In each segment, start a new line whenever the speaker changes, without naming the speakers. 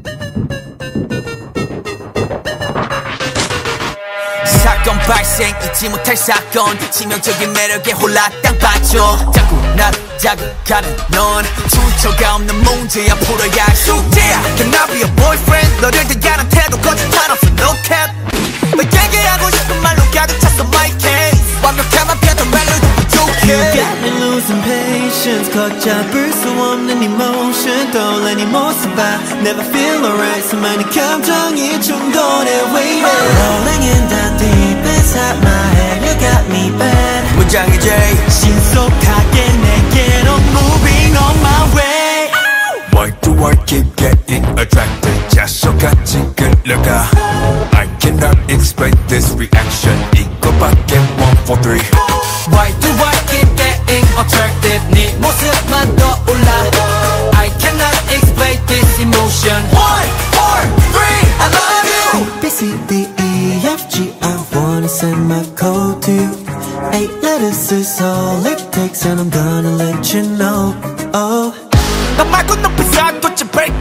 사건 발생 잊지 못할 사건 치명적인 매력에 홀라 땅 빠져 자꾸 나를 자극하는 넌 출처가 없는 문제야 풀어야 할 숙제야 Can I be your boyfriend 너를 대하는 태도 거짓말 없어 no cap 너에게 하고 싶은 말로 가득 찼어 my case 완벽함만 펴도 말로도 부족해
You got me losing patience 걷잡을 수 없는 emotion 떠올리니 모습 봐 Never feel alright 수많은 감정이 충돌해 waiting Rolling in the deep inside my head You got me bad
문장의 J
신속하게 내게로 moving on my way
Why do I keep getting attracted 자석같이 끌려가 I cannot explain this reaction 이거밖에 1, 4, 3
Why do I keep getting attracted 네 모습만 떠올라 I cannot explain this emotion 1, 4, 3 I love you
A, B, C, D, E, F, G I wanna send my code to you 8 letters is all it takes and I'm gonna let you know Oh
너 말고 높이서 도대체 break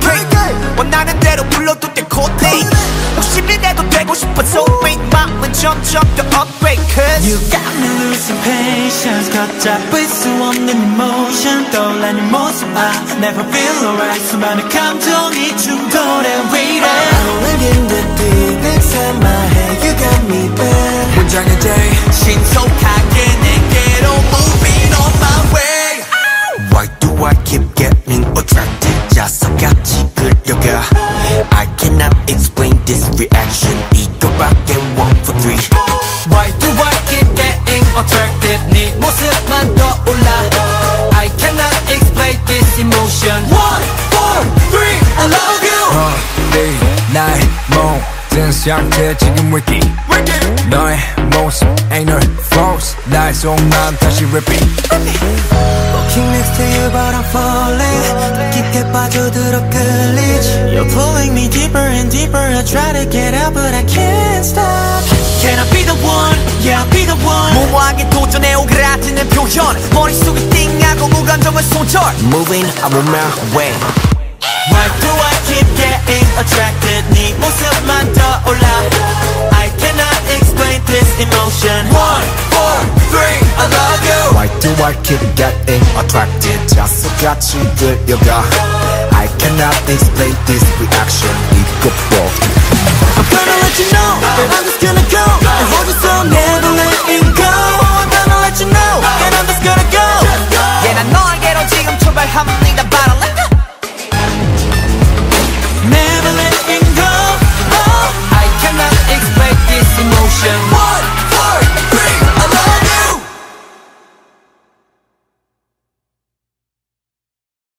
원하는 대로 불러도 돼 코딩 욕심이 내도 되고 싶어서 wait 마음은 점점 더 upgrade cause
You got me losing patience 걷잡을 수 없는 emotion 떠올라는 모습 I never feel alright 수많은 감정이 충돌해 waiting Rolling in the deep inside my head You got me bad
문장의 J 신속하게 내게로 moving on my way
Why do I keep getting attracted 자석같이 끌려가 I cannot explain this reaction 이거밖에 1, 4, 3
Why do I keep getting attracted 네 모습만 떠올라 I cannot explain this emotion 1, 4, 3 I love you
네 나의 모든 상태 지금 위기 너의 모습 ain't no false 나의 속마음 다시 repeat
Walking next to you but I'm falling 깊게 빠져들어 끌리지 You're pulling me deeper and deeper I try to get out but I can't stop Can I be the one? Yeah I'll be the one
무모하게 도전해 오그라드는 표현 머릿속에 띵하고 무감정은 손절
Moving I'm on my way
Why do I keep getting attracted 네 모습만 떠올라 I cannot explain this emotion
1, 4, 3 I love you
Why do I keep getting attracted 자석같이 끌려가 I cannot explain this reaction 이것도